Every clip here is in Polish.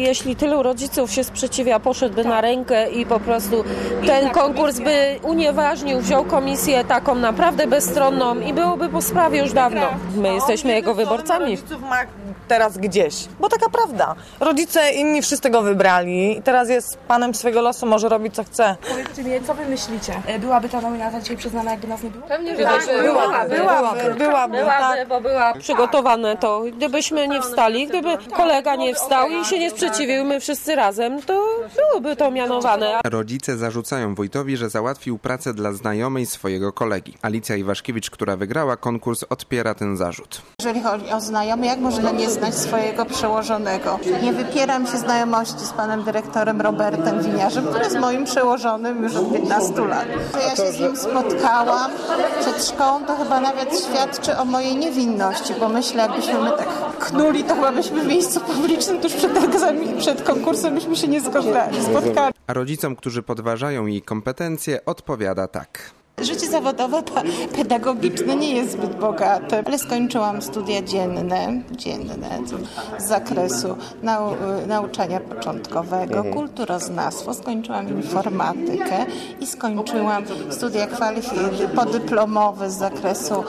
jeśli tylu rodziców się sprzeciwia, poszedłby na rękę i po prostu ten konkurs by unieważnił, wziął komisję taką naprawdę bezstronną i byłoby po sprawie już dawno. My jesteśmy jego wyborcami. Rodziców ma teraz gdzieś, bo taka prawda. Rodzice inni wszyscy go wybrali i teraz jest panem swojego losu, może robić co chce. Powiedzcie mi, co wy myślicie? Byłaby ta nominacja dzisiaj przyznana, jakby nas nie było? Pewnie, że byłaby, bo była przygotowane to. Gdybyśmy nie wstali, gdyby kolega nie wstał i się nie sprzeciwił, my wszyscy razem, to byłoby to mianowane. Rodzice zarzucają wójtowi, że załatwił pracę dla znajomej swojego kolegi. Alicja Iwaszkiewicz, która wygrała konkurs, odpiera ten zarzut. Jeżeli chodzi o znajomy, jak można nie znać swojego przełożonego? Nie wypieram się znajomości z panem dyrektorem Robertem Winiarzem, który jest moim przełożonym już od 15 lat. Ja się z nim spotkałam przed szkołą, to chyba nawet świadczy o mojej niewinności, bo myślę, jakbyśmy my tak knuli, to chyba byśmy w miejscu publicznym tuż przed konkursem byśmy się nie spotkali. A rodzicom, którzy podważają jej kompetencje, odpowiada tak. Życie zawodowe pedagogiczne nie jest zbyt bogate, ale skończyłam studia dzienne z zakresu nauczania początkowego, kulturoznawstwo, skończyłam informatykę i skończyłam studia podyplomowe z zakresu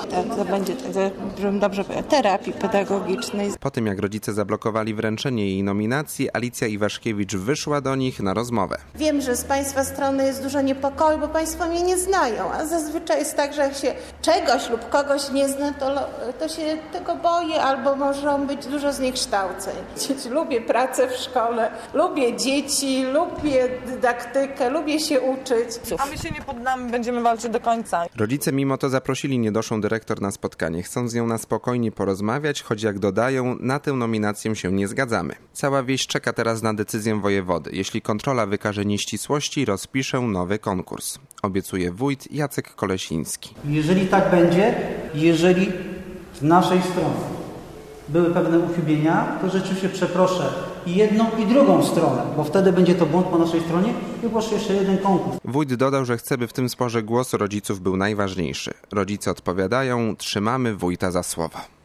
terapii pedagogicznej. Po tym, jak rodzice zablokowali wręczenie jej nominacji, Alicja Iwaszkiewicz wyszła do nich na rozmowę. Wiem, że z państwa strony jest dużo niepokoju, bo państwo mnie nie znają, a zazwyczaj jest tak, że jak się czegoś lub kogoś nie zna, to się tego boję, albo może być dużo zniekształceń. Lubię pracę w szkole, lubię dzieci, lubię dydaktykę, lubię się uczyć. A my się nie poddamy, będziemy walczyć do końca. Rodzice mimo to zaprosili niedoszłą dyrektor na spotkanie. Chcą z nią na spokojnie porozmawiać, choć jak dodają, na tę nominację się nie zgadzamy. Cała wieś czeka teraz na decyzję wojewody. Jeśli kontrola wykaże nieścisłości, rozpiszę nowy konkurs. Obiecuje wójt Jacek Kolesiński. Jeżeli tak będzie, jeżeli z naszej strony były pewne uchybienia, to rzeczywiście przeproszę i jedną i drugą stronę, bo wtedy będzie to błąd po naszej stronie i ogłoszę jeszcze jeden konkurs. Wójt dodał, że chce, by w tym sporze głos rodziców był najważniejszy. Rodzice odpowiadają, trzymamy wójta za słowo.